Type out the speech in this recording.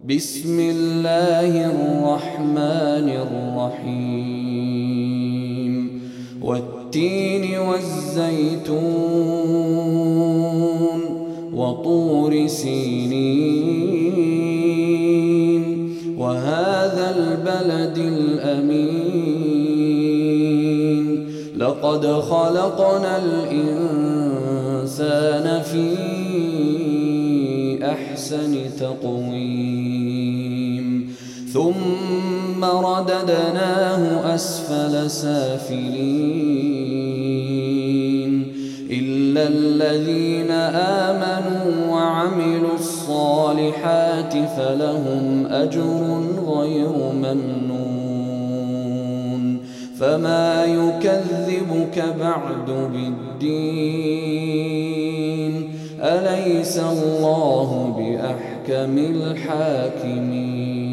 بسم الله الرحمن الرحيم والتين والزيتون وطور سينين وهذا البلد الأمين لقد خلقنا الإنسان في أحسن تقويم ثم رددناه أسفل سافلين إلا الذين آمنوا وعملوا الصالحات فلهم أجر غير ممنون فما يكذبك بعد بالدين أليس الله بأحكم الحاكمين